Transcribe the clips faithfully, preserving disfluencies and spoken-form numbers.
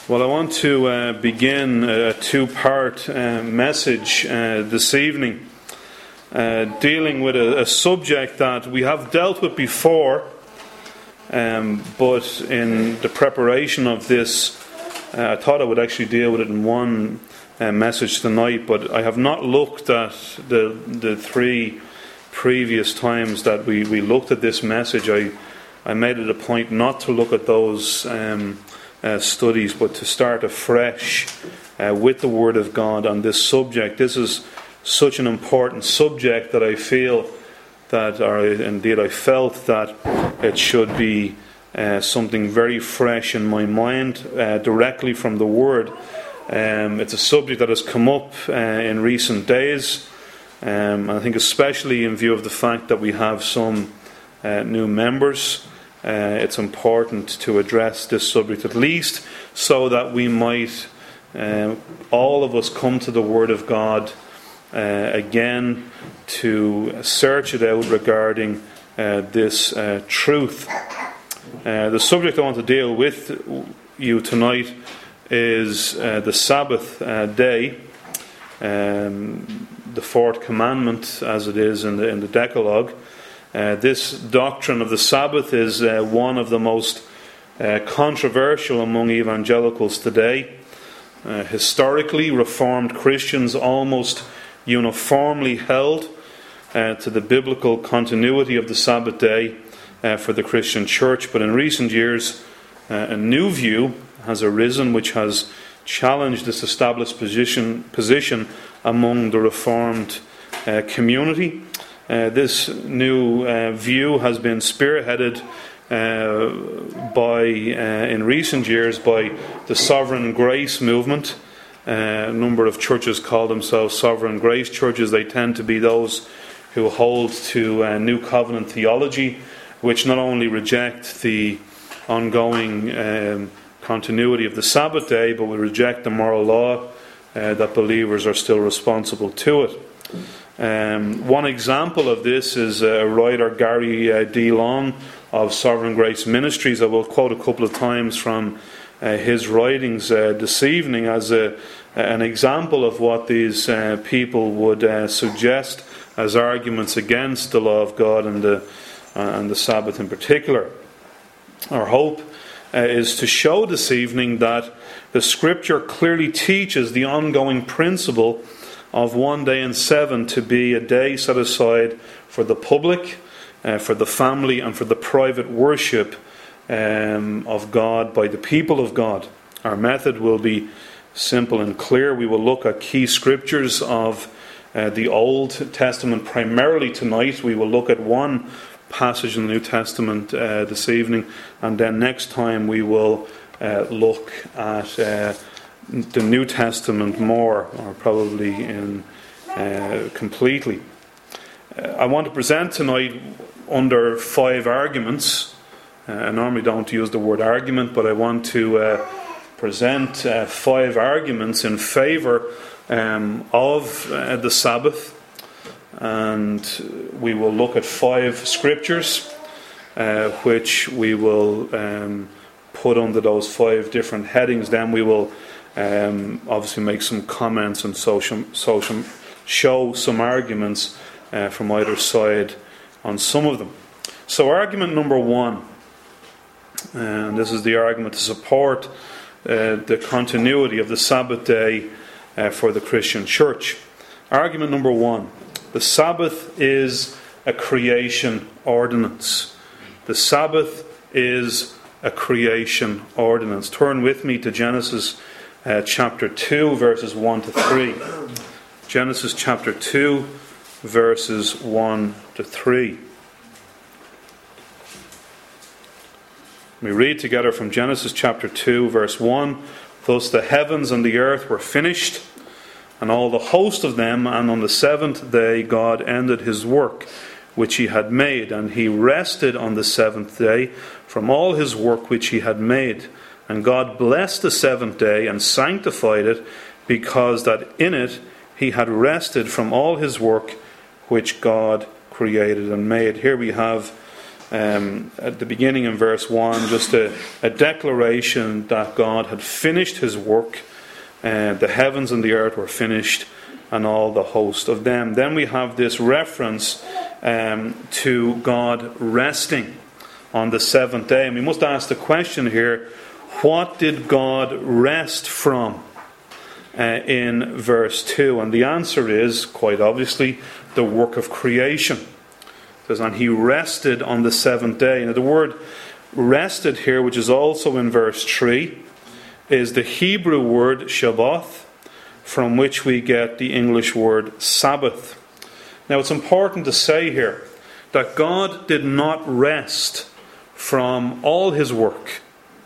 Well, I want to uh, begin a two-part uh, message uh, this evening, uh, dealing with a, a subject that we have dealt with before, um, but in the preparation of this, uh, I thought I would actually deal with it in one uh, message tonight, but I have not looked at the the three previous times that we, we looked at this message. I, I made it a point not to look at those um Uh, studies, but to start afresh uh, with the Word of God on this subject. This is such an important subject that I feel that, or indeed I felt that it should be uh, something very fresh in my mind, uh, directly from the Word. Um, it's a subject that has come up uh, in recent days. Um, I think especially in view of the fact that we have some uh, new members. Uh, it's important to address this subject, at least so that we might, uh, all of us, come to the Word of God uh, again to search it out regarding uh, this uh, truth. Uh, the subject I want to deal with you tonight is uh, the Sabbath uh, day, um, the fourth commandment, as it is in the in the Decalogue. Uh, this doctrine of the Sabbath is uh, one of the most uh, controversial among evangelicals today. Uh, historically, Reformed Christians almost uniformly held uh, to the biblical continuity of the Sabbath day uh, for the Christian church. But in recent years, uh, a new view has arisen which has challenged this established position, position among the Reformed uh, community. Uh, this new uh, view has been spearheaded uh, by, uh, in recent years, by the Sovereign Grace movement. Uh, a number of churches call themselves Sovereign Grace churches. They tend to be those who hold to uh, New Covenant theology, which not only reject the ongoing um, continuity of the Sabbath day, but will reject the moral law uh, that believers are still responsible to it. Um, one example of this is a uh, writer, Gary uh, D. Long of Sovereign Grace Ministries. I will quote a couple of times from uh, his writings uh, this evening as a, an example of what these uh, people would uh, suggest as arguments against the law of God and the, uh, and the Sabbath in particular. Our hope uh, is to show this evening that the Scripture clearly teaches the ongoing principle of one day in seven to be a day set aside for the public, uh, for the family, and for the private worship um, of God by the people of God. Our method will be simple and clear. We will look at key scriptures of uh, the Old Testament primarily tonight. We will look at one passage in the New Testament uh, this evening, and then next time we will uh, look at uh, the New Testament more, or probably in uh, completely. Uh, I want to present tonight under five arguments. Uh, I normally don't use the word argument, but I want to uh, present uh, five arguments in favour um, of uh, the Sabbath, and we will look at five scriptures, uh, which we will um, put under those five different headings. Then we will Um, obviously make some comments and social, social, show some arguments uh, from either side on some of them. So argument number one, and this is the argument to support uh, the continuity of the Sabbath day uh, for the Christian church. Argument number one, the Sabbath is a creation ordinance. The Sabbath is a creation ordinance. Turn with me to Genesis Uh, chapter two, verses one to three. Genesis chapter two, verses one to three. We read together from Genesis chapter two, verse one. Thus the heavens and the earth were finished, and all the host of them, and on the seventh day God ended his work which he had made, and he rested on the seventh day from all his work which he had made. And God blessed the seventh day and sanctified it, because that in it he had rested from all his work which God created and made. Here we have um, at the beginning in verse one, just a, a declaration that God had finished his work. Uh, the heavens and the earth were finished, and all the host of them. Then we have this reference um, to God resting on the seventh day. And we must ask the question here, what did God rest from uh, in verse two? And the answer is, quite obviously, the work of creation. It says, and he rested on the seventh day. Now the word rested here, which is also in verse three, is the Hebrew word Shabbath, from which we get the English word Sabbath. Now it's important to say here that God did not rest from all his work.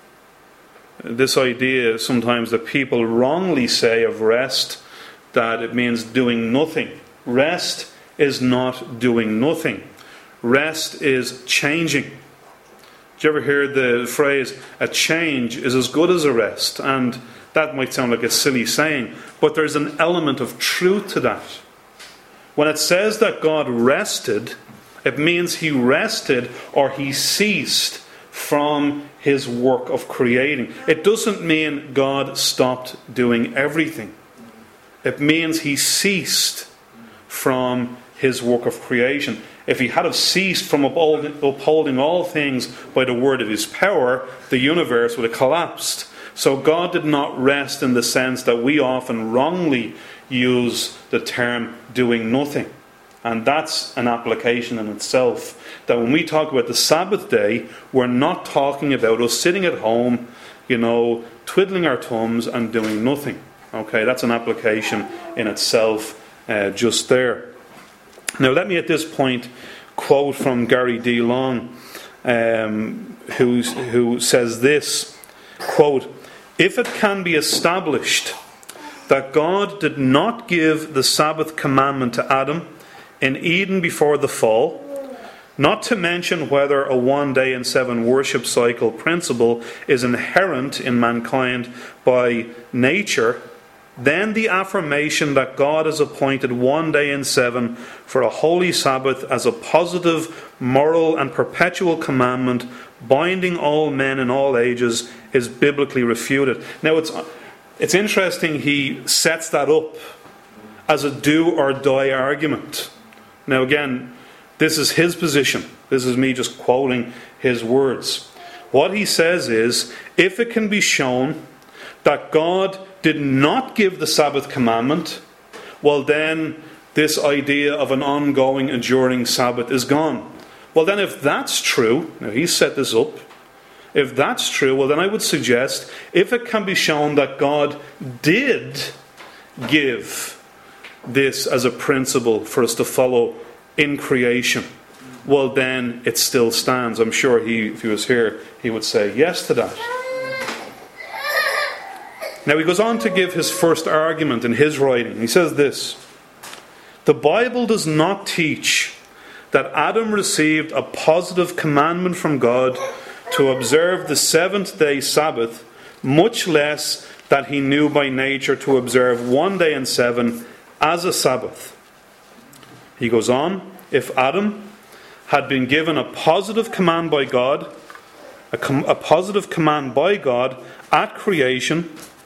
This idea sometimes that people wrongly say of rest, that it means doing nothing. Rest is not doing nothing. Rest is changing. Did you ever hear the phrase, a change is as good as a rest? And that might sound like a silly saying, but there's an element of truth to that. When it says that God rested, it means he rested or he ceased from his work of creating. It doesn't mean God stopped doing everything. It means he ceased from his work of creation. If he had have ceased from upholding, upholding all things by the word of his power, the universe would have collapsed. So God did not rest in the sense that we often wrongly use the term doing nothing. And that's an application in itself. That when we talk about the Sabbath day, we're not talking about us sitting at home, you know, twiddling our thumbs and doing nothing. Okay, that's an application in itself uh, just there. Now let me at this point quote from Gary D. Long, um, who, who says this, quote, if it can be established that God did not give the Sabbath commandment to Adam in Eden before the fall, not to mention whether a one day in seven worship cycle principle is inherent in mankind by nature, then the affirmation that God has appointed one day in seven for a holy Sabbath as a positive, moral and perpetual commandment binding all men in all ages is biblically refuted. Now it's it's interesting he sets that up as a do or die argument. Now again, this is his position. This is me just quoting his words. What he says is, if it can be shown that God did not give the Sabbath commandment, well then this idea of an ongoing, enduring Sabbath is gone. Well then if that's true, now he set this up, if that's true, well then I would suggest, if it can be shown that God did give this as a principle for us to follow in creation, well then it still stands. I'm sure he, if he was here, he would say yes to that. Now he goes on to give his first argument in his writing. He says this, the Bible does not teach that Adam received a positive commandment from God to observe the seventh day Sabbath, much less that he knew by nature to observe one day in seven as a Sabbath. He goes on, if Adam had been given a positive command by God, a, com- a positive command by God at creation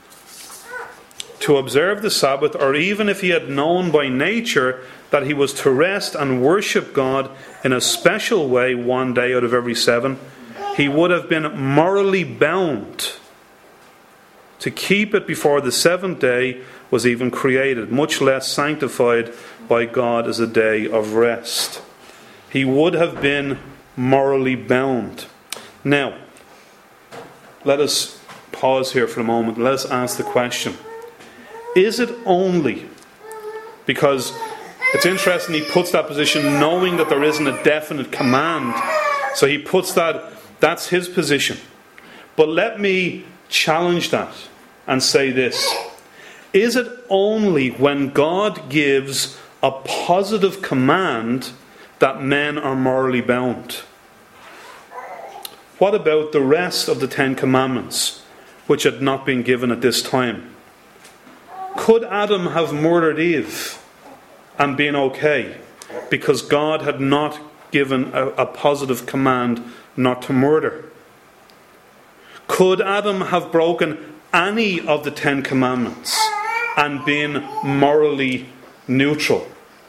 to observe the Sabbath, or even if he had known by nature that he was to rest and worship God in a special way one day out of every seven, he would have been morally bound to keep it before the seventh day was even created, much less sanctified by God as a day of rest. He would have been morally bound. Now, let us pause here for a moment. Let us ask the question, is it only because, it's interesting, he puts that position knowing that there isn't a definite command. So he puts that, that's his position. But let me challenge that and say this. Is it only when God gives a positive command that men are morally bound? What about the rest of the Ten Commandments, which had not been given at this time? Could Adam have murdered Eve and been okay because God had not given a, a positive command not to murder? Could Adam have broken any of the Ten Commandments and been morally neutral?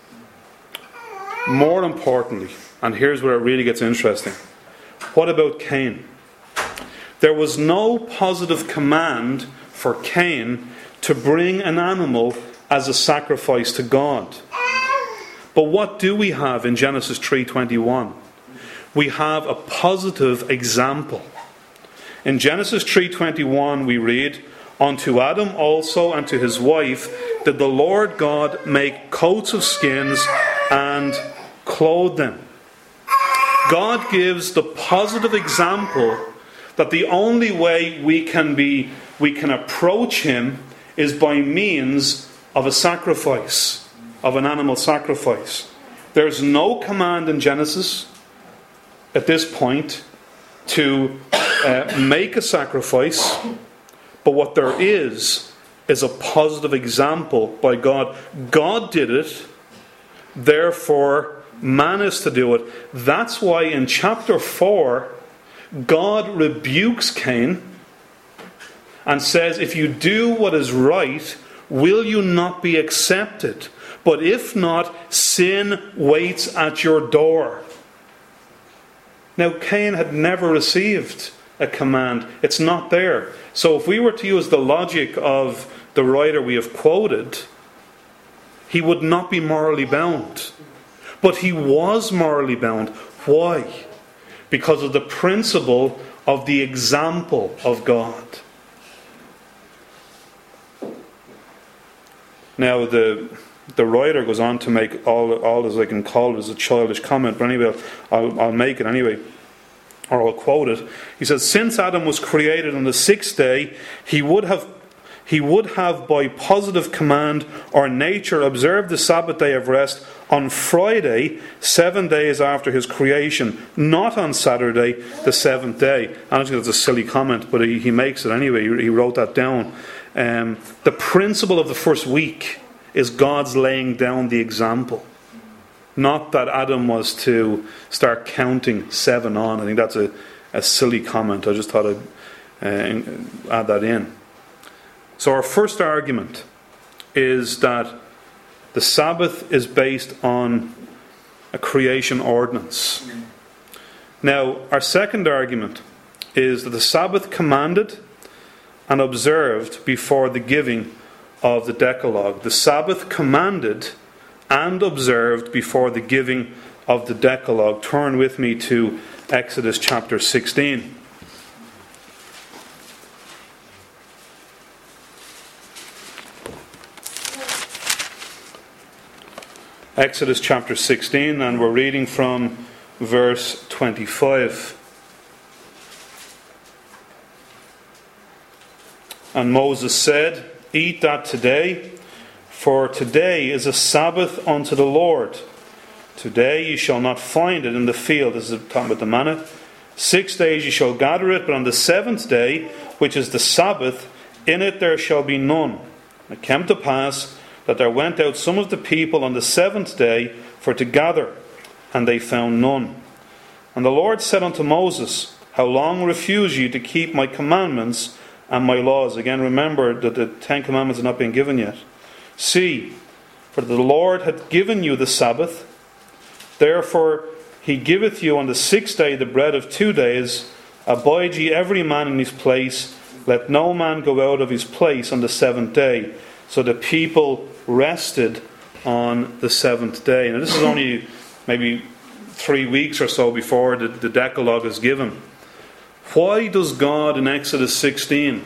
More importantly, and here's where it really gets interesting, what about Cain? There was no positive command for Cain to bring an animal as a sacrifice to God. But what do we have in Genesis three twenty-one? We have a positive example. In Genesis three twenty-one we read, "Unto Adam also and to his wife did the Lord God make coats of skins and clothe them." God gives the positive example that the only way we can be we can approach him is by means of a sacrifice, of an animal sacrifice. There's no command in Genesis at this point to uh, make a sacrifice, but what there is is a positive example by God. God did it, therefore man is to do it. That's why in chapter four God rebukes Cain and says, if you do what is right, will you not be accepted? But if not, sin waits at your door. Now, Cain had never received a command. It's not there. So if we were to use the logic of the writer we have quoted, he would not be morally bound. But he was morally bound. Why? Because of the principle of the example of God. Now, the the writer goes on to make all, all as I can call it as a childish comment, but anyway, I'll, I'll make it anyway, or I'll quote it. He says, "Since Adam was created on the sixth day, he would have he would have by positive command or nature observed the Sabbath day of rest on Friday, seven days after his creation, not on Saturday, the seventh day." I don't think that's a silly comment, but he, he makes it anyway. He, he wrote that down. Um, the principle of the first week is God's laying down the example. Not that Adam was to start counting seven on. I think that's a, a silly comment. I just thought I'd uh, add that in. So our first argument is that the Sabbath is based on a creation ordinance. Now, our second argument is that the Sabbath commanded and observed before the giving of the Decalogue. The Sabbath commanded and observed before the giving of the Decalogue. Turn with me to Exodus chapter sixteen. Exodus chapter sixteen, and we're reading from verse twenty-five. "And Moses said, Eat that today, for today is a Sabbath unto the Lord. Today you shall not find it in the field." This is talking about the manna. "Six days you shall gather it, but on the seventh day, which is the Sabbath, in it there shall be none. And it came to pass that there went out some of the people on the seventh day for to gather, and they found none. And the Lord said unto Moses, How long refuse ye to keep my commandments and my laws?" Again, remember that the Ten Commandments have not been given yet. "See, for the Lord hath given you the Sabbath. Therefore he giveth you on the sixth day the bread of two days. Abide ye every man in his place. Let no man go out of his place on the seventh day." So the people rested on the seventh day. Now this is only maybe three weeks or so before the, the Decalogue is given. Why does God in Exodus sixteen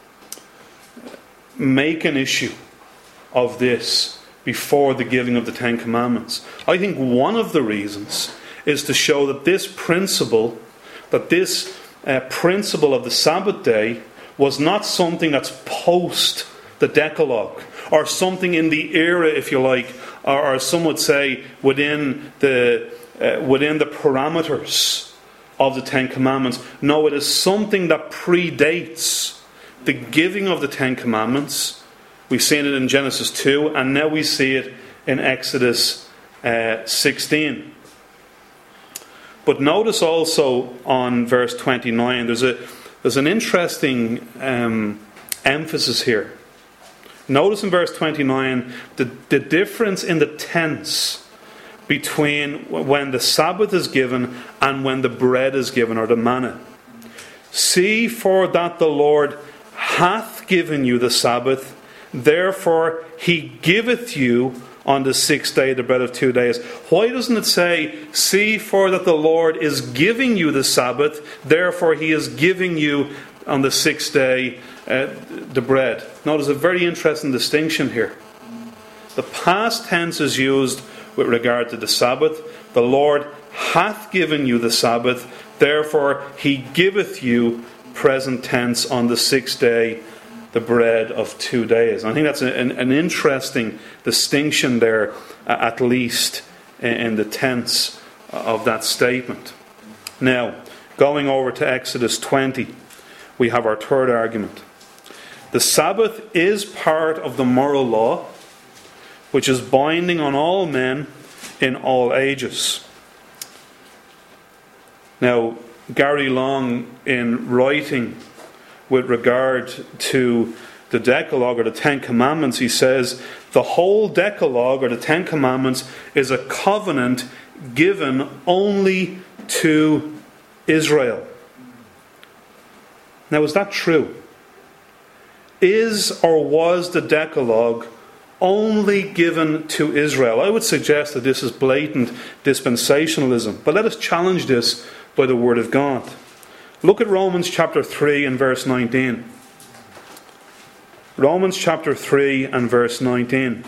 make an issue of this before the giving of the Ten Commandments? I think one of the reasons is to show that this principle, that this uh, principle of the Sabbath day was not something that's post the Decalogue, or something in the era, if you like, or, or some would say within the uh, within the parameters of the Ten Commandments. No, it is something that predates the giving of the Ten Commandments. We've seen it in Genesis two, and now we see it in Exodus uh, sixteen. But notice also on verse twenty-nine, there's a there's an interesting um, emphasis here. Notice in verse twenty-nine the, the difference in the tense between when the Sabbath is given and when the bread is given, or the manna. See, for that the Lord hath given you the Sabbath, therefore he giveth you on the sixth day the bread of two days. Why doesn't it say, see, for that the Lord is giving you the Sabbath, therefore he is giving you on the sixth day uh, the bread? Notice a very interesting distinction here. The past tense is used with regard to the Sabbath. The Lord hath given you the Sabbath, therefore he giveth you, present tense, on the sixth day the bread of two days. I think that's an, an interesting distinction there, uh, at least in, in the tense of that statement. Now, going over to Exodus twenty, we have our third argument. The Sabbath is part of the moral law, which is binding on all men in all ages. Now, Gary Long, in writing with regard to the Decalogue, or the Ten Commandments, he says, the whole Decalogue, or the Ten Commandments, is a covenant given only to Israel. Now, is that true? Is or was the Decalogue only given to Israel? I would suggest that this is blatant dispensationalism, but let us challenge this by the Word of God. Look at Romans chapter three and verse nineteen. Romans chapter three and verse nineteen.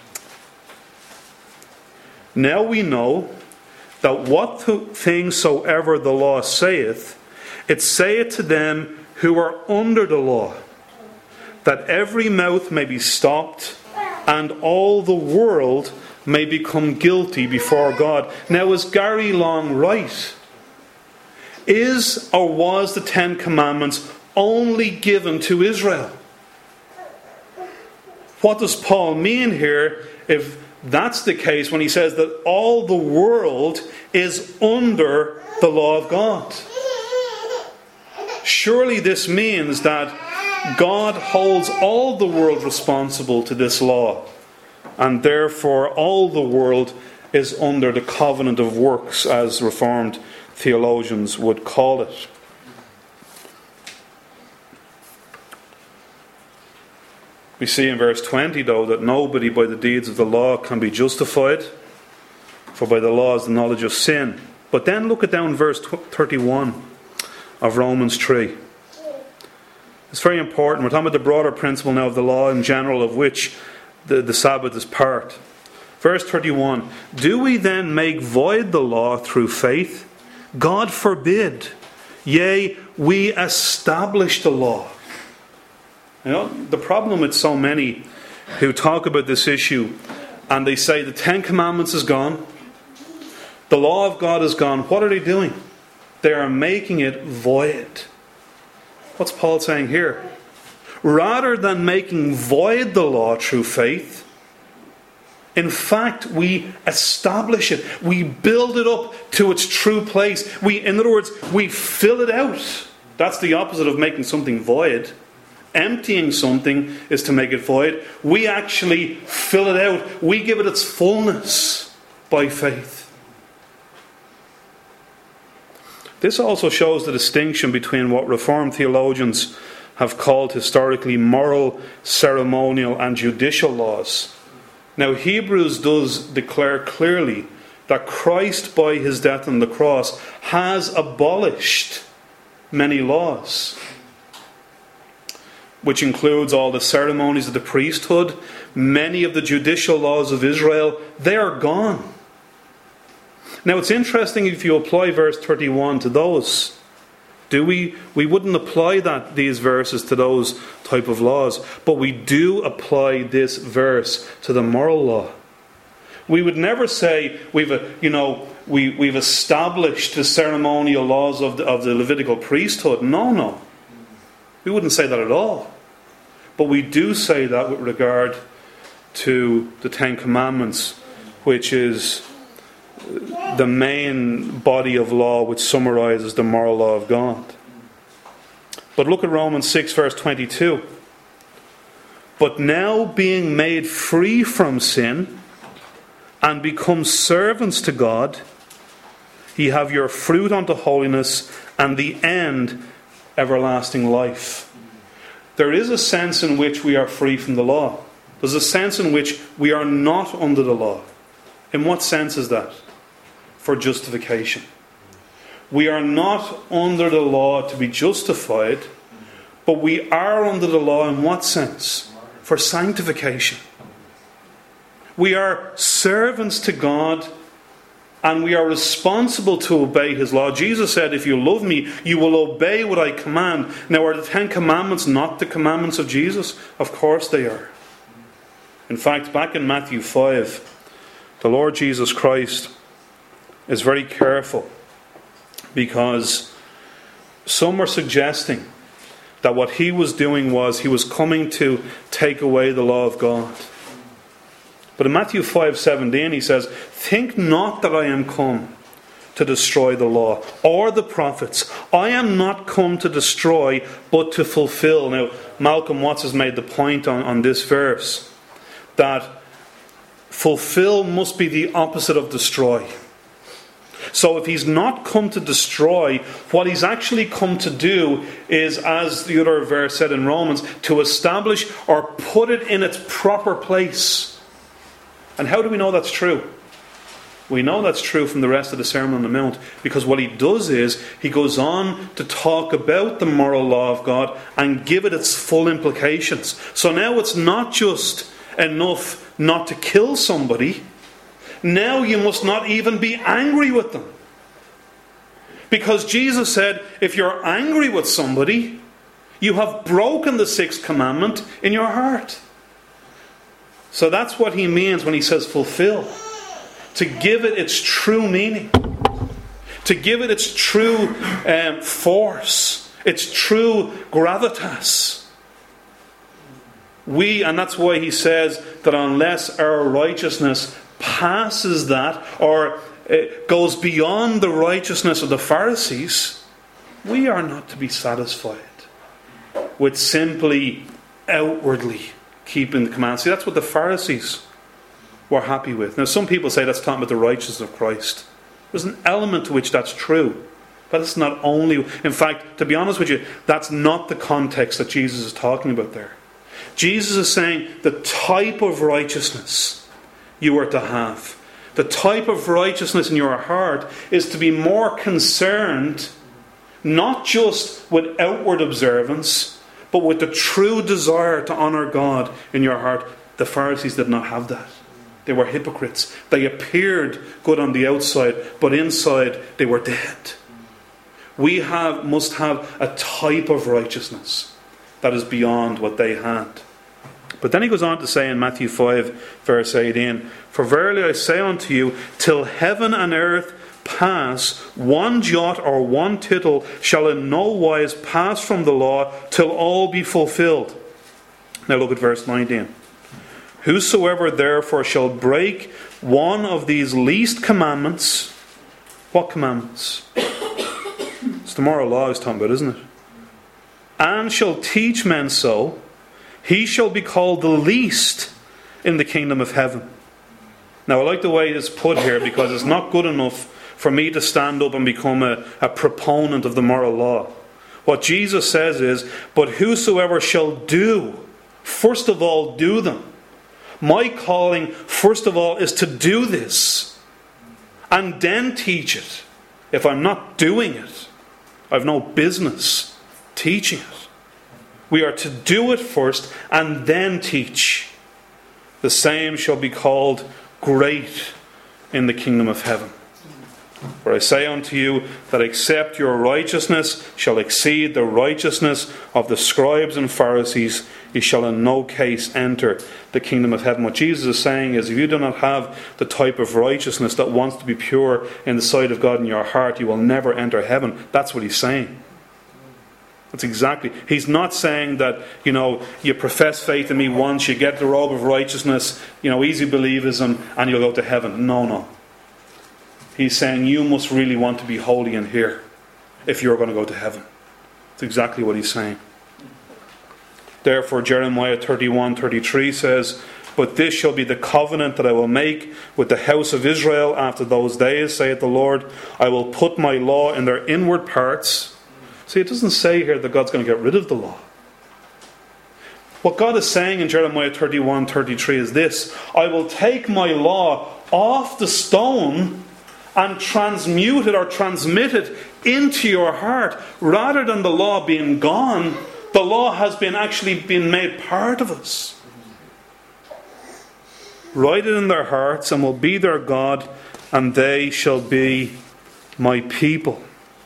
Now we know that what things soever the law saith, it saith to them who are under the law, that every mouth may be stopped, and all the world may become guilty before God. Now, is Gary Long right? Is or was the Ten Commandments only given to Israel? What does Paul mean here if that's the case, when he says that all the world is under the law of God? Surely this means that God holds all the world responsible to this law, and therefore all the world is under the covenant of works, as Reformed theologians would call it. We see in verse twenty, though, that nobody by the deeds of the law can be justified, for by the law is the knowledge of sin. But then look at down verse thirty-one of Romans three. It's very important. We're talking about the broader principle now of the law in general, of which the, the Sabbath is part. Verse thirty-one, do we then make void the law through faith? God forbid. Yea, we establish the law. You know, the problem with so many who talk about this issue, and they say the Ten Commandments is gone, the law of God is gone. What are they doing? They are making it void. What's Paul saying here? Rather than making void the law through faith, in fact, we establish it. We build it up to its true place. We, in other words, we fill it out. That's the opposite of making something void. Emptying something is to make it void. We actually fill it out. We give it its fullness by faith. This also shows the distinction between what Reformed theologians have called historically moral, ceremonial, and judicial laws. Now, Hebrews does declare clearly that Christ, by his death on the cross, has abolished many laws, which includes all the ceremonies of the priesthood, many of the judicial laws of Israel. They are gone. Now, it's interesting if you apply verse thirty-one to those. Do we? We wouldn't apply that these verses to those type of laws, but we do apply this verse to the moral law. We would never say we've, a, you know, we we've established the ceremonial laws of the, of the Levitical priesthood. No, no, we wouldn't say that at all. But we do say that with regard to the Ten Commandments, which is the main body of law which summarizes the moral law of God. But look at Romans six verse twenty-two. But now being made free from sin and become servants to God, ye have your fruit unto holiness and the end everlasting life. There is a sense in which we are free from the law. There's a sense in which we are not under the law. In what sense is that? For justification. We are not under the law to be justified, but we are under the law in what sense? For sanctification. We are servants to God, and we are responsible to obey His law. Jesus said, if you love me, you will obey what I command. Now, are the Ten Commandments not the commandments of Jesus? Of course they are. In fact, back in Matthew five, the Lord Jesus Christ is very careful, because some are suggesting that what He was doing was He was coming to take away the law of God. But in Matthew five seventeen He says, think not that I am come to destroy the law or the prophets. I am not come to destroy, but to fulfill. Now, Malcolm Watts has made the point on, on this verse that fulfill must be the opposite of destroy. So if He's not come to destroy, what He's actually come to do is, as the other verse said in Romans, to establish or put it in its proper place. And how do we know that's true? We know that's true from the rest of the Sermon on the Mount, because what He does is He goes on to talk about the moral law of God and give it its full implications. So now it's not just enough not to kill somebody. Now you must not even be angry with them. Because Jesus said, if you're angry with somebody, you have broken the sixth commandment in your heart. So that's what He means when He says fulfill. To give it its true meaning. To give it its true um, force. Its true gravitas. We, and that's why He says that unless our righteousness passes that, or it goes beyond the righteousness of the Pharisees, we are not to be satisfied with simply outwardly keeping the commands. See, that's what the Pharisees were happy with. Now, some people say that's talking about the righteousness of Christ. There's an element to which that's true, but it's not only. In fact, to be honest with you, that's not the context that Jesus is talking about there. Jesus is saying the type of righteousness you are to have, the type of righteousness in your heart, is to be more concerned not just with outward observance, but with the true desire to honour God in your heart. The Pharisees did not have that. They were hypocrites. They appeared good on the outside, but inside they were dead. We have must have a type of righteousness that is beyond what they had. But then He goes on to say in Matthew five verse eighteen, for verily I say unto you, till heaven and earth pass, one jot or one tittle shall in no wise pass from the law, till all be fulfilled. Now look at verse nineteen. Whosoever therefore shall break one of these least commandments. What commandments? It's the moral law he's talking about, isn't it? And shall teach men so, he shall be called the least in the kingdom of heaven. Now I like the way it's put here, because it's not good enough for me to stand up and become a, a proponent of the moral law. What Jesus says is, but whosoever shall do, first of all do them. My calling, first of all, is to do this, and then teach it. If I'm not doing it, I've no business teaching it. We are to do it first and then teach. The same shall be called great in the kingdom of heaven. For I say unto you that except your righteousness shall exceed the righteousness of the scribes and Pharisees, you shall in no case enter the kingdom of heaven. What Jesus is saying is, if you do not have the type of righteousness that wants to be pure in the sight of God in your heart, you will never enter heaven. That's what He's saying. That's exactly. He's not saying that, you know, you profess faith in me once, you get the robe of righteousness, you know, easy believism, and you'll go to heaven. No, no. He's saying you must really want to be holy in here if you're going to go to heaven. That's exactly what he's saying. Therefore Jeremiah thirty-one thirty-three says, "But this shall be the covenant that I will make with the house of Israel after those days, saith the Lord. I will put my law in their inward parts." See, it doesn't say here that God's going to get rid of the law. What God is saying in Jeremiah thirty-one thirty-three is this: I will take my law off the stone and transmute it or transmit it into your heart. Rather than the law being gone, the law has been actually been made part of us. Write it in their hearts, and will be their God, and they shall be my people.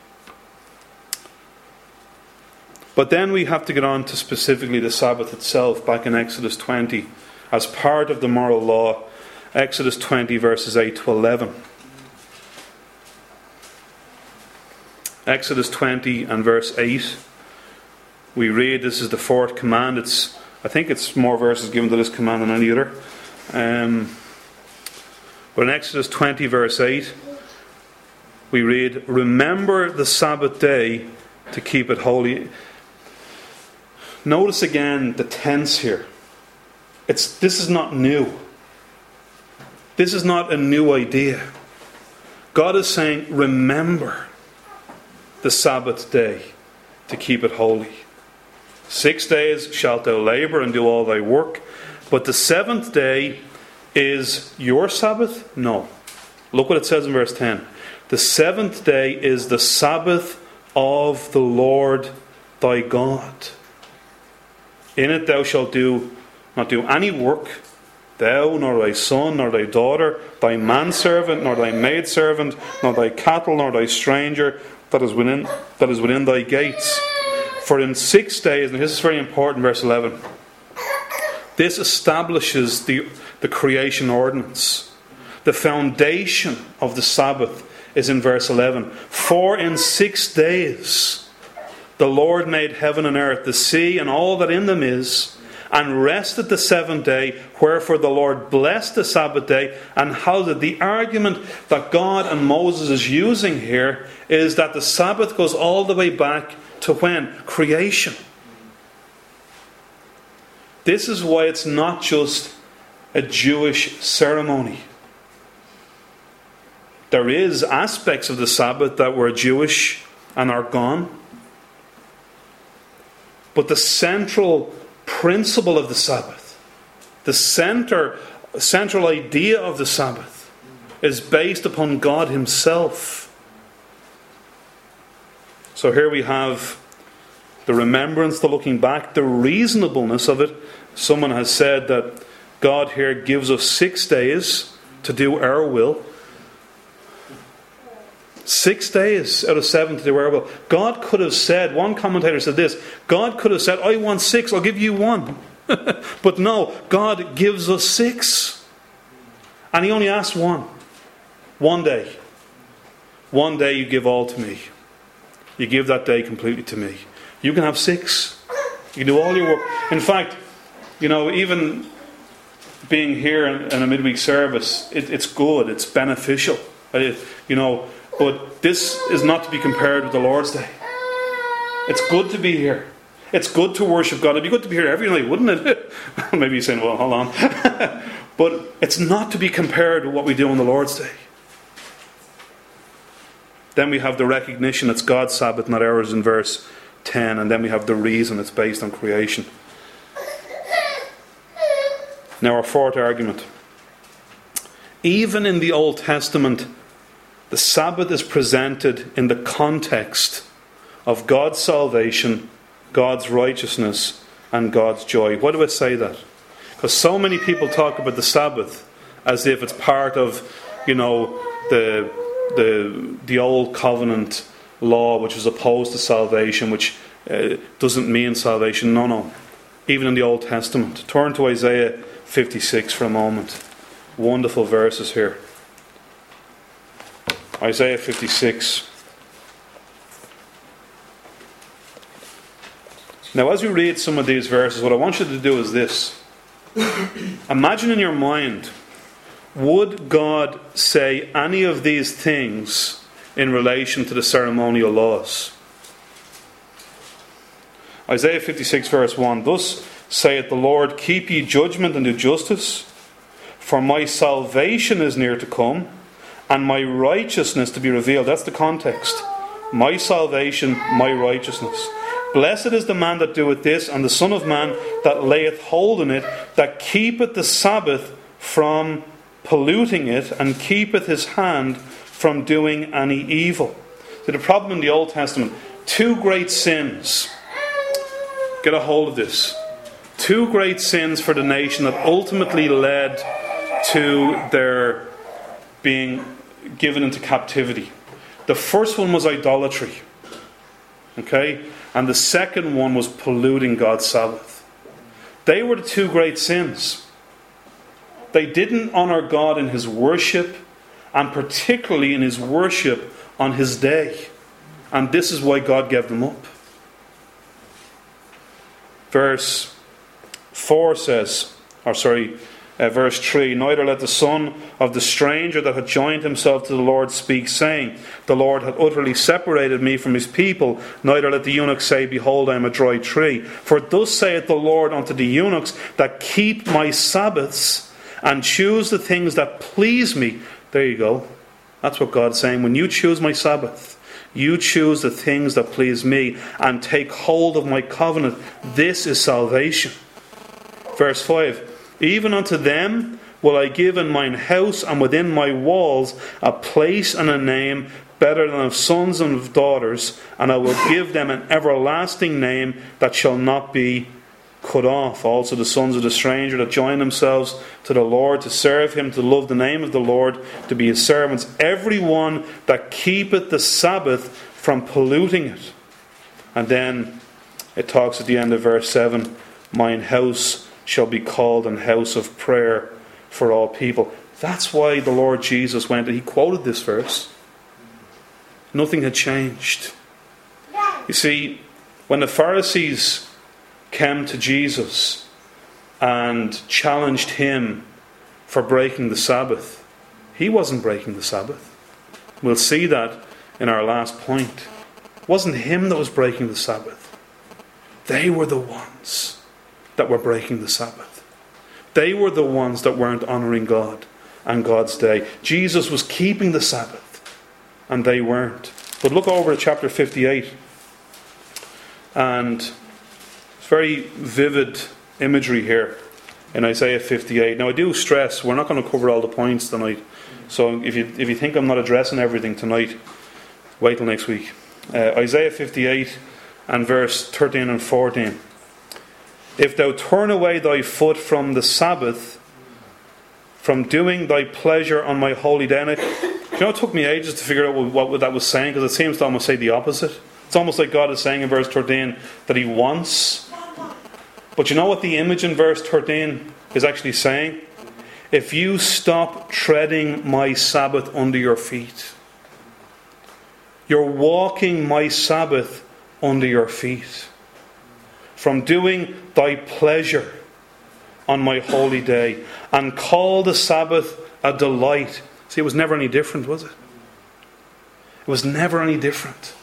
But then we have to get on to specifically the Sabbath itself, back in Exodus twenty, as part of the moral law. Exodus twenty, verses eight to eleven. Exodus twenty and verse eight. We read, this is the fourth command. It's, I think it's more verses given to this command than any other. Um, but in Exodus twenty, verse eight, we read, "Remember the Sabbath day to keep it holy." Notice again the tense here. It's this is not new. This is not a new idea. God is saying, remember the Sabbath day to keep it holy. Six days shalt thou labour and do all thy work, but the seventh day is your Sabbath? No. Look what it says in verse ten. The seventh day is the Sabbath of the Lord thy God. In it thou shalt do not do any work, thou, nor thy son, nor thy daughter, thy manservant, nor thy maidservant, nor thy cattle, nor thy stranger that is within that is within thy gates. For in six days, and this is very important, verse eleven, this establishes the, the creation ordinance. The foundation of the Sabbath is in verse eleven. For in six days the Lord made heaven and earth, the sea, and all that in them is, and rested the seventh day. Wherefore the Lord blessed the Sabbath day and hallowed it. The argument that God and Moses is using here is that the Sabbath goes all the way back to when? Creation. This is why it's not just a Jewish ceremony. There is aspects of the Sabbath that were Jewish and are gone. But the central principle of the Sabbath, the center, central idea of the Sabbath, is based upon God Himself. So here we have the remembrance, the looking back, the reasonableness of it. Someone has said that God here gives us six days to do our will. Six days out of seven to do our will. God could have said, one commentator said this, God could have said, I want six, I'll give you one. But no, God gives us six. And He only asks one. One day. One day you give all to me. You give that day completely to me. You can have six. You can do all your work. In fact, you know, even being here in a midweek service, it, it's good, it's beneficial. It, you know, but this is not to be compared with the Lord's Day. It's good to be here. It's good to worship God. It'd be good to be here every night, wouldn't it? Maybe you're saying, well, hold on. But it's not to be compared with what we do on the Lord's Day. Then we have the recognition it's God's Sabbath, not ours, in verse ten. And then we have the reason it's based on creation. Now our fourth argument. Even in the Old Testament, the Sabbath is presented in the context of God's salvation, God's righteousness, and God's joy. Why do I say that? Because so many people talk about the Sabbath as if it's part of, you know, the the the old covenant law, which was opposed to salvation, which uh, doesn't mean salvation. No, no. Even in the Old Testament. Turn to Isaiah fifty-six for a moment. Wonderful verses here. Isaiah fifty-six. Now, as we read some of these verses, what I want you to do is this. Imagine in your mind would God say any of these things in relation to the ceremonial laws? Isaiah fifty-six verse one, "Thus saith the Lord, keep ye judgment and do justice, for my salvation is near to come, and my righteousness to be revealed." That's the context. My salvation, my righteousness. "Blessed is the man that doeth this, and the Son of Man that layeth hold on it, that keepeth the Sabbath from polluting it, and keepeth his hand from doing any evil." So the problem in the Old Testament, two great sins. Get a hold of this. Two great sins for the nation that ultimately led to their being given into captivity. The first one was idolatry. Okay? And the second one was polluting God's Sabbath. They were the two great sins. They didn't honour God in His worship, and particularly in His worship on His day. And this is why God gave them up. Verse four says, or sorry, uh, verse three, "Neither let the son of the stranger that had joined himself to the Lord speak, saying, The Lord hath utterly separated me from his people. Neither let the eunuch say, Behold, I am a dry tree. For thus saith the Lord unto the eunuchs that keep my Sabbaths, and choose the things that please me." There you go. That's what God's saying. When you choose my Sabbath, you choose the things that please me, and take hold of my covenant. This is salvation. Verse five, "Even unto them will I give in mine house and within my walls a place and a name better than of sons and of daughters, and I will give them an everlasting name that shall not be cut off. Also the sons of the stranger that join themselves to the Lord, to serve him, to love the name of the Lord, to be his servants. Every one that keepeth the Sabbath from polluting it." And then it talks at the end of verse seven, "Mine house shall be called an house of prayer for all people." That's why the Lord Jesus went, and he quoted this verse. Nothing had changed. You see, when the Pharisees came to Jesus and challenged him for breaking the Sabbath, he wasn't breaking the Sabbath. We'll see that in our last point. It wasn't him that was breaking the Sabbath. They were the ones that were breaking the Sabbath. They were the ones that weren't honouring God and God's day. Jesus was keeping the Sabbath, and they weren't. But look over to chapter fifty-eight, and it's very vivid imagery here in Isaiah fifty-eight. Now I do stress we're not going to cover all the points tonight, so if you if you think I'm not addressing everything tonight, wait till next week. Uh, Isaiah fifty-eight and verse thirteen and fourteen. "If thou turn away thy foot from the Sabbath, from doing thy pleasure on my holy day." And you know, it took me ages to figure out what, what that was saying, because it seems to almost say the opposite. It's almost like God is saying in verse thirteen that he wants. But you know what the image in verse thirteen is actually saying? If you stop treading my Sabbath under your feet, you're walking my Sabbath under your feet. From doing thy pleasure on my holy day, and call the Sabbath a delight. See, it was never any different, was it? It was never any different.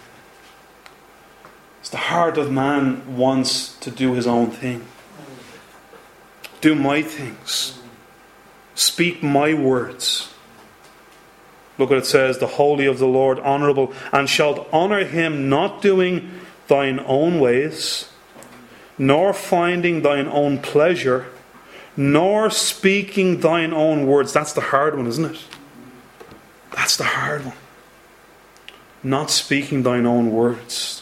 It's the heart of man wants to do his own thing. Do my things. Speak my words. Look what it says, "The holy of the Lord, honourable, and shalt honour him, not doing thine own ways, nor finding thine own pleasure, nor speaking thine own words." That's the hard one, isn't it? That's the hard one. Not speaking thine own words.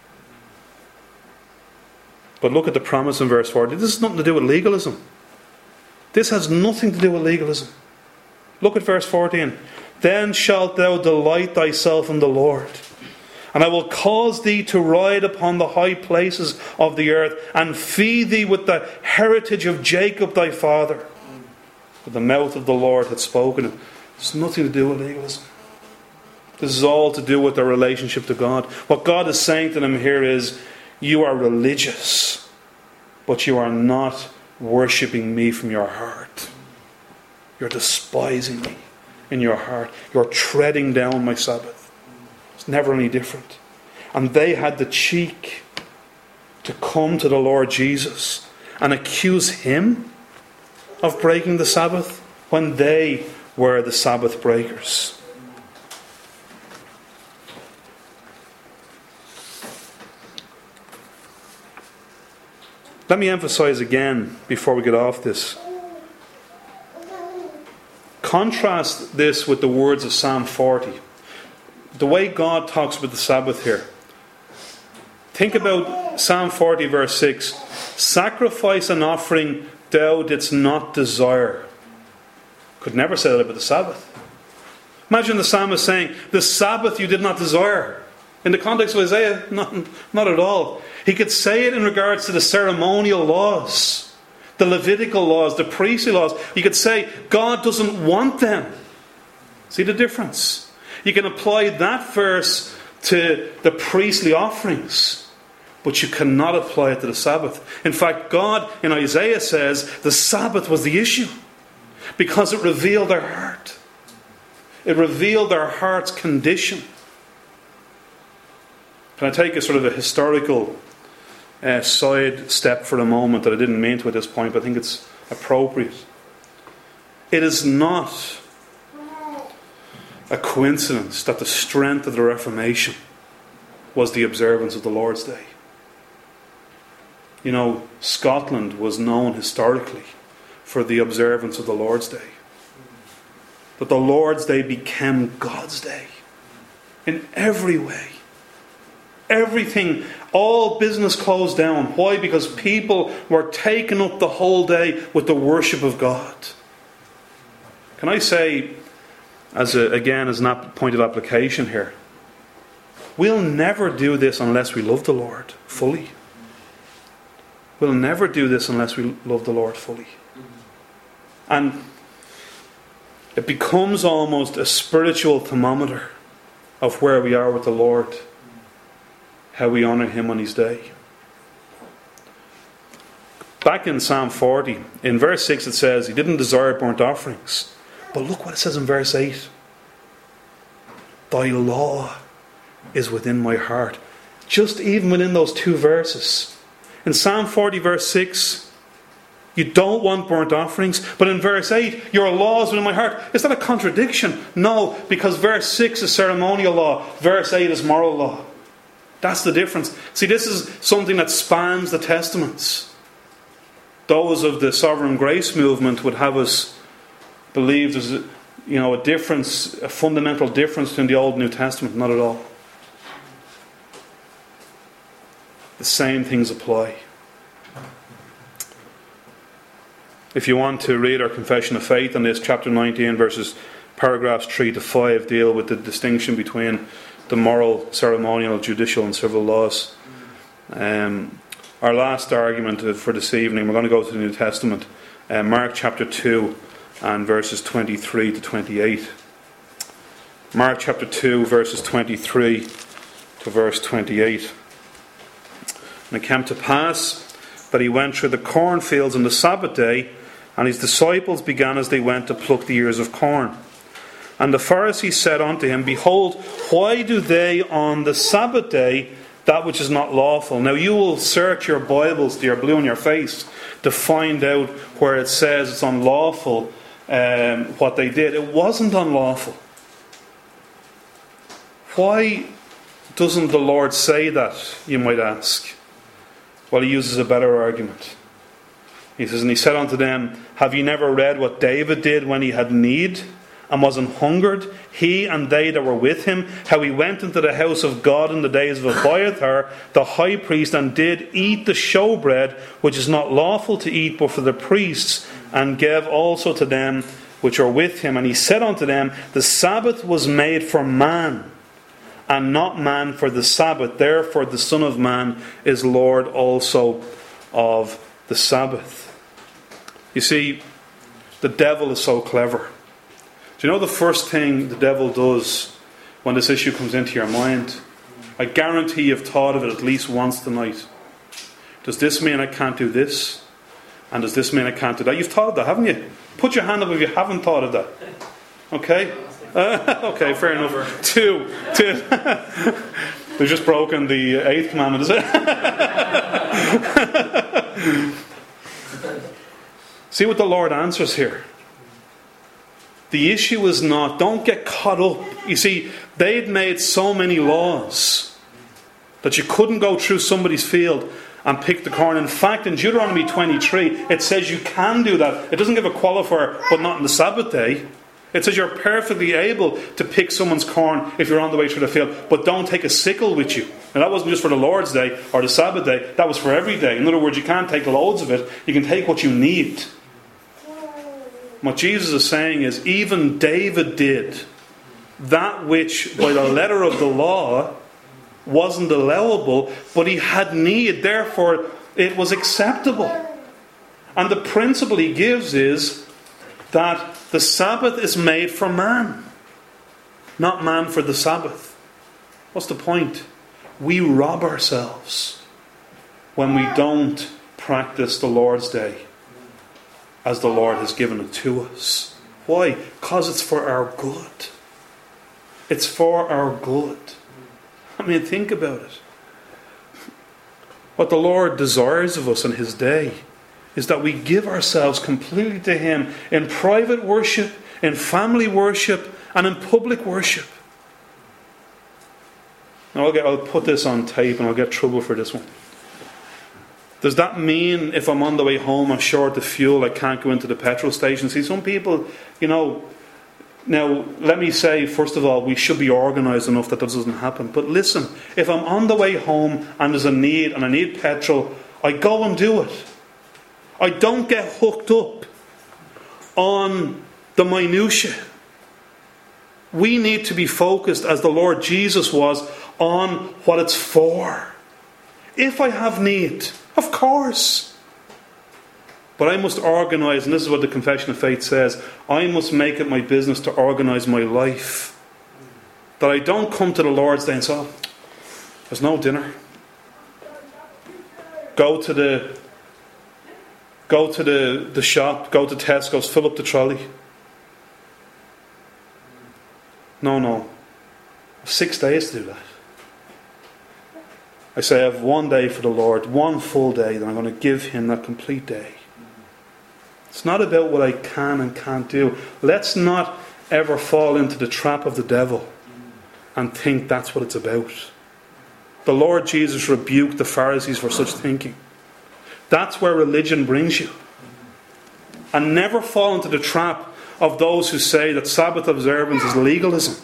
But look at the promise in verse forty. This has nothing to do with legalism. This has nothing to do with legalism. Look at verse fourteen. "Then shalt thou delight thyself in the Lord, and I will cause thee to ride upon the high places of the earth, and feed thee with the heritage of Jacob thy father." For the mouth of the Lord hath spoken it. It's nothing to do with legalism. This is all to do with their relationship to God. What God is saying to them here is, you are religious, but you are not worshipping me from your heart. You're despising me in your heart. You're treading down my Sabbath. It's never any different. And they had the cheek to come to the Lord Jesus and accuse him of breaking the Sabbath when they were the Sabbath breakers. Let me emphasize again before we get off this. Contrast this with the words of Psalm forty. The way God talks about the Sabbath here. Think about Psalm forty verse six. Sacrifice and offering thou didst not desire. Could never say that about the Sabbath. Imagine the psalmist saying, the Sabbath you did not desire. In the context of Isaiah, not, not at all. He could say it in regards to the ceremonial laws, the Levitical laws, the priestly laws. You could say, God doesn't want them. See the difference? You can apply that verse to the priestly offerings, but you cannot apply it to the Sabbath. In fact, God in Isaiah says the Sabbath was the issue because it revealed their heart. It revealed their heart's condition. Can I take a sort of a historical uh, side step for a moment that I didn't mean to at this point, but I think it's appropriate. It is not a coincidence that the strength of the Reformation was the observance of the Lord's Day. You know, Scotland was known historically for the observance of the Lord's Day. That the Lord's Day became God's Day in every way. Everything, all business closed down. Why? Because people were taken up the whole day with the worship of God. Can I say, as a, again, as a point of application here, we'll never do this unless we love the Lord fully. We'll never do this unless we love the Lord fully. And it becomes almost a spiritual thermometer of where we are with the Lord. How we honour Him on His day. Back in Psalm forty, in verse six it says, He didn't desire burnt offerings. But look what it says in verse eight. Thy law is within my heart. Just even within those two verses. In Psalm forty verse six, you don't want burnt offerings. But in verse eight, your law is within my heart. Is that a contradiction? No, because verse six is ceremonial law. Verse eight is moral law. That's the difference. See, this is something that spans the Testaments. Those of the sovereign grace movement would have us believe there's a, you know, a difference, a fundamental difference between the Old and New Testament. Not at all. The same things apply. If you want to read our Confession of Faith on this, chapter nineteen, verses paragraphs three to five deal with the distinction between the moral, ceremonial, judicial and civil laws. Um, our last argument for this evening, we're going to go to the New Testament. Uh, Mark chapter two and verses twenty-three to twenty-eight. Mark chapter two verses twenty-three to verse twenty-eight. And it came to pass that he went through the cornfields on the Sabbath day, and his disciples began as they went to pluck the ears of corn. And the Pharisees said unto him, Behold, why do they on the Sabbath day that which is not lawful? Now you will search your Bibles, dear, blue in your face, to find out where it says it's unlawful um, what they did. It wasn't unlawful. Why doesn't the Lord say that, you might ask? Well, he uses a better argument. He says, And he said unto them, Have ye never read what David did when he had need? And was an hungered, he and they that were with him, how he went into the house of God in the days of Abiathar, the high priest, and did eat the showbread, which is not lawful to eat but for the priests, and gave also to them which are with him. And he said unto them, The Sabbath was made for man, and not man for the Sabbath. Therefore the Son of Man is Lord also of the Sabbath. You see, the devil is so clever. Do you know the first thing the devil does when this issue comes into your mind? I guarantee you've thought of it at least once tonight. Does this mean I can't do this? And does this mean I can't do that? You've thought of that, haven't you? Put your hand up if you haven't thought of that. Okay? Uh, okay, fair enough. Two. Two. They've just broken the eighth commandment, is it? See what the Lord answers here. The issue is not, don't get caught up. You see, they'd made so many laws that you couldn't go through somebody's field and pick the corn. In fact, in Deuteronomy twenty-three, it says you can do that. It doesn't give a qualifier, but not on the Sabbath day. It says you're perfectly able to pick someone's corn if you're on the way through the field, but don't take a sickle with you. And that wasn't just for the Lord's day or the Sabbath day, that was for every day. In other words, you can't take loads of it, you can take what you need. What Jesus is saying is, even David did that which by the letter of the law wasn't allowable, but he had need, therefore it was acceptable. And the principle he gives is that the Sabbath is made for man, not man for the Sabbath. What's the point? We rob ourselves when we don't practice the Lord's Day as the Lord has given it to us. Why? Because it's for our good. It's for our good. I mean, think about it. What the Lord desires of us in His day is that we give ourselves completely to Him in private worship, in family worship, and in public worship. Now I'll, get, I'll put this on tape and I'll get trouble for this one. Does that mean if I'm on the way home, I'm short of fuel, I can't go into the petrol station? See, some people, you know... Now, let me say, first of all, we should be organised enough that this doesn't happen. But listen, if I'm on the way home and there's a need and I need petrol, I go and do it. I don't get hooked up on the minutiae. We need to be focused, as the Lord Jesus was, on what it's for. If I have need, of course. But I must organise, and this is what the Confession of Faith says, I must make it my business to organise my life. That I don't come to the Lord's Day and say, oh, there's no dinner. Go to the go to the, the shop, go to Tesco's, fill up the trolley. No, no. I have six days to do that. I say I have one day for the Lord, one full day, then I'm going to give Him that complete day. It's not about what I can and can't do. Let's not ever fall into the trap of the devil and think that's what it's about. The Lord Jesus rebuked the Pharisees for such thinking. That's where religion brings you. And never fall into the trap of those who say that Sabbath observance is legalism.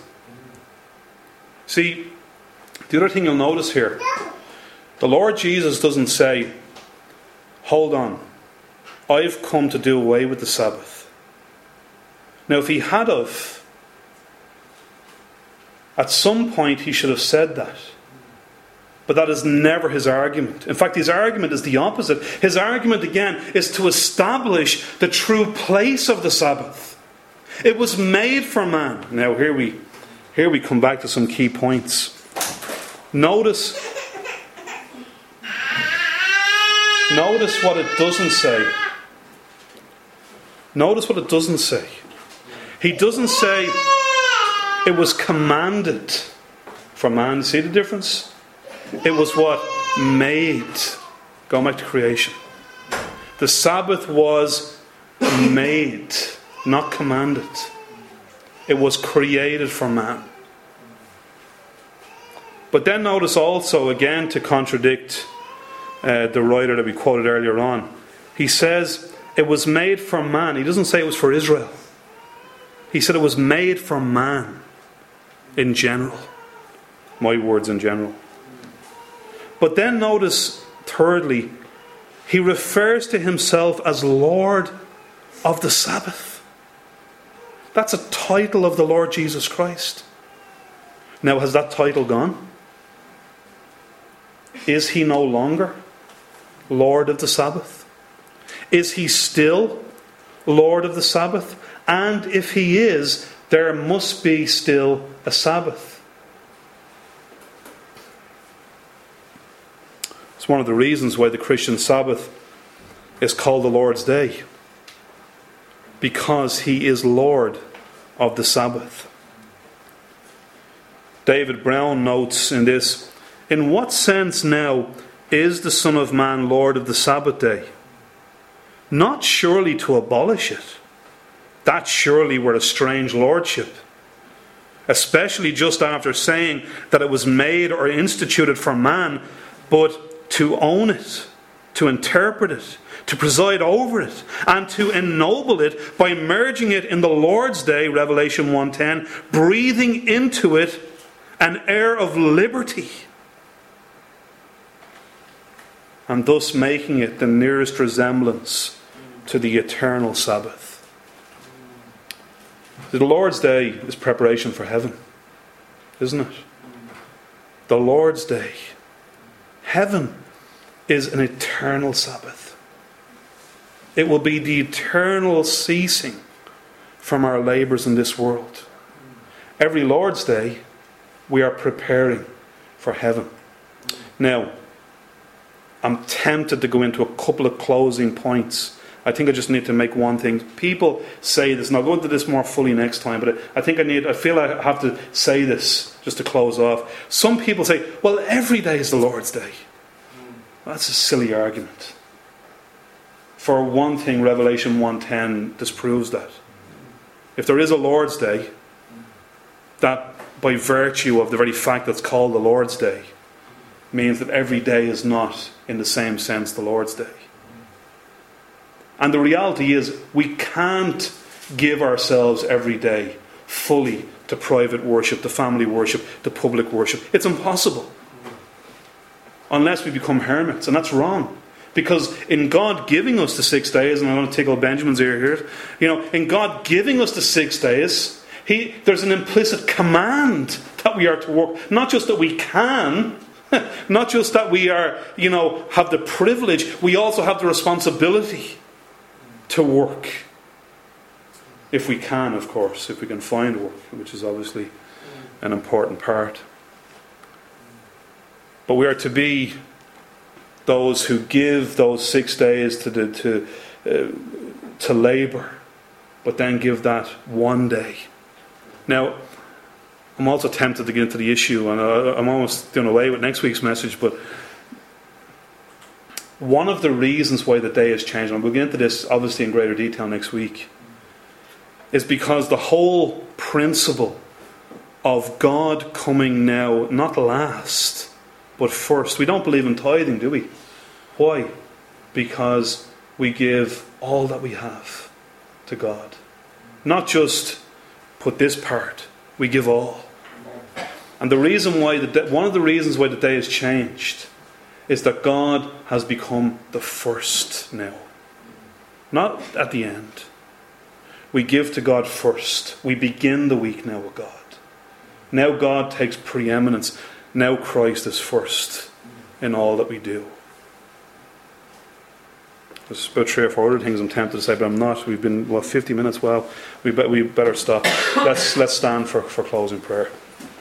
See, the other thing you'll notice here, the Lord Jesus doesn't say, hold on, I've come to do away with the Sabbath. Now, if He had of, at some point He should have said that. But that is never His argument. In fact, His argument is the opposite. His argument, again, is to establish the true place of the Sabbath. It was made for man. Now, here we, here we come back to some key points. Notice, notice what it doesn't say. Notice what it doesn't say. He doesn't say it was commanded for man. See the difference? It was what? Made. Going back to creation. The Sabbath was made, not commanded. It was created for man. But then notice also, again to contradict uh, the writer that we quoted earlier on, he says it was made for man. He doesn't say it was for Israel. He said it was made for man in general. My words in general. But then notice, thirdly, he refers to himself as Lord of the Sabbath. That's a title of the Lord Jesus Christ. Now, has that title gone? Is He no longer Lord of the Sabbath? Is He still Lord of the Sabbath? And if He is, there must be still a Sabbath. It's one of the reasons why the Christian Sabbath is called the Lord's Day. because he is Lord of the Sabbath. David Brown notes in this, in what sense now is the Son of Man Lord of the Sabbath day? Not surely to abolish it. That surely were a strange lordship. Especially just after saying that it was made or instituted for man, but to own it, to interpret it, to preside over it, and to ennoble it by merging it in the Lord's day, Revelation one ten, breathing into it an air of liberty, and thus making it the nearest resemblance to the eternal Sabbath. The Lord's Day is preparation for heaven, isn't it? The Lord's Day. Heaven is an eternal Sabbath. It will be the eternal ceasing from our labours in this world. Every Lord's Day, we are preparing for heaven. Now, I'm tempted to go into a couple of closing points. I think I just need to make one thing. People say this, and I'll go into this more fully next time, but I think I need, I feel I have to say this just to close off. Some people say, well, every day is the Lord's Day. Well, that's a silly argument. For one thing, Revelation one ten disproves that. If there is a Lord's Day, that by virtue of the very fact that it's called the Lord's Day, means that every day is not, in the same sense, the Lord's Day. And the reality is, we can't give ourselves every day fully to private worship, to family worship, to public worship. It's impossible. Unless we become hermits. And that's wrong. Because in God giving us the six days, and I want to tickle Benjamin's ear here, you know, in God giving us the six days, he, there's an implicit command that we are to work. Not just that we can, not just that we are, you know, have the privilege, we also have the responsibility to work. If we can, of course, if we can find work, which is obviously an important part. But we are to be those who give those six days to the, to uh, to labour, but then give that one day. Now, I'm also tempted to get into the issue, and I, I'm almost doing away with next week's message, but one of the reasons why the day has changed, and we'll get into this obviously in greater detail next week, is because the whole principle of God coming now, not last, but first. We don't believe in tithing, do we? Why? Because we give all that we have to God. Not just put this part, we give all. And the reason why, the one of the reasons why the day has changed is that God has become the first now. Not at the end. We give to God first. We begin the week now with God. Now God takes preeminence. Now Christ is first in all that we do. There's about three or four other things I'm tempted to say, but I'm not. We've been, well, fifty minutes. Well, we, be, we better stop. Let's, let's stand for, for closing prayer.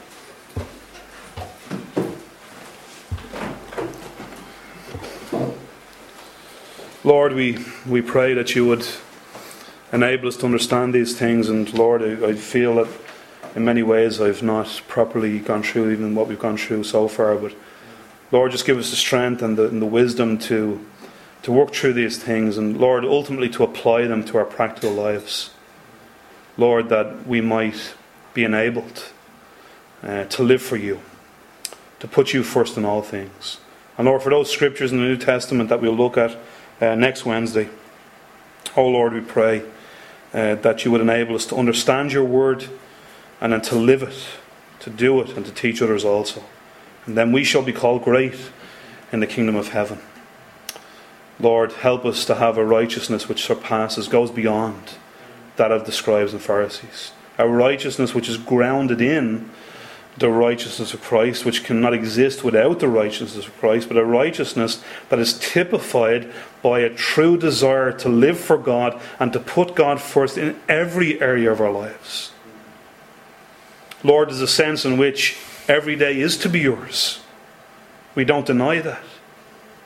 Lord, we, we pray that you would enable us to understand these things. And Lord, I, I feel that in many ways I've not properly gone through even what we've gone through so far. But Lord, just give us the strength and the, and the wisdom to, to work through these things. And Lord, ultimately to apply them to our practical lives. Lord, that we might be enabled uh, to live for you, to put you first in all things. And Lord, for those scriptures in the New Testament that we'll look at Uh, next Wednesday, oh Lord, we pray uh, that you would enable us to understand your word and then to live it, to do it, and to teach others also. And then we shall be called great in the kingdom of heaven. Lord, help us to have a righteousness which surpasses, goes beyond that of the scribes and Pharisees. A righteousness which is grounded in the righteousness of Christ, which cannot exist without the righteousness of Christ, but a righteousness that is typified by a true desire to live for God and to put God first in every area of our lives. Lord, there's a sense in which every day is to be yours. We don't deny that.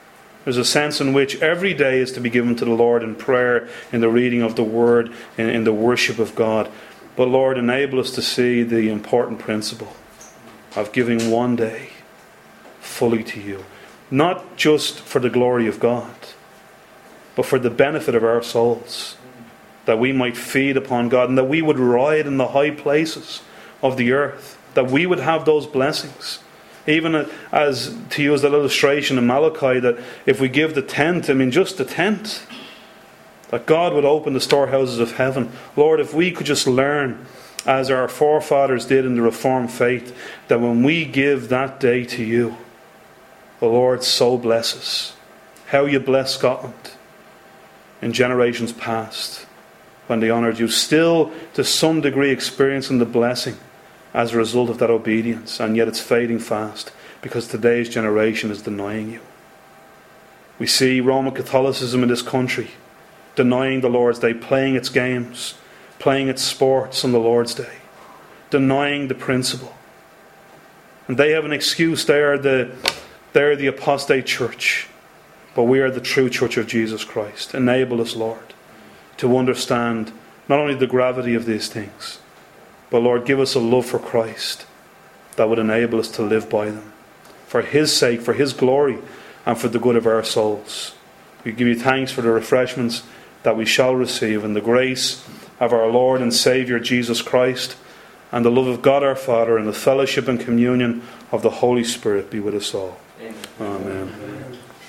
There's a sense in which every day is to be given to the Lord in prayer, in the reading of the Word, in, in the worship of God. But Lord, enable us to see the important principle of giving one day fully to you. Not just for the glory of God, but for the benefit of our souls. That we might feed upon God, and that we would ride in the high places of the earth. That we would have those blessings. Even as, to use that illustration in Malachi, that if we give the tenth, I mean just the tenth, that God would open the storehouses of heaven. Lord, if we could just learn, as our forefathers did in the Reformed faith, that when we give that day to you, the Lord so blesses. How you bless Scotland in generations past when they honoured you. Still, to some degree, experiencing the blessing as a result of that obedience, and yet it's fading fast because today's generation is denying you. We see Roman Catholicism in this country denying the Lord's Day, playing its games, playing its sports on the Lord's Day, denying the principle. And they have an excuse. They are the, they are the apostate church, but we are the true church of Jesus Christ. Enable us, Lord, to understand not only the gravity of these things, but Lord, give us a love for Christ that would enable us to live by them. For His sake, for His glory, and for the good of our souls. We give you thanks for the refreshments that we shall receive, and the grace of our Lord and Saviour Jesus Christ, and the love of God our Father, and the fellowship and communion of the Holy Spirit be with us all.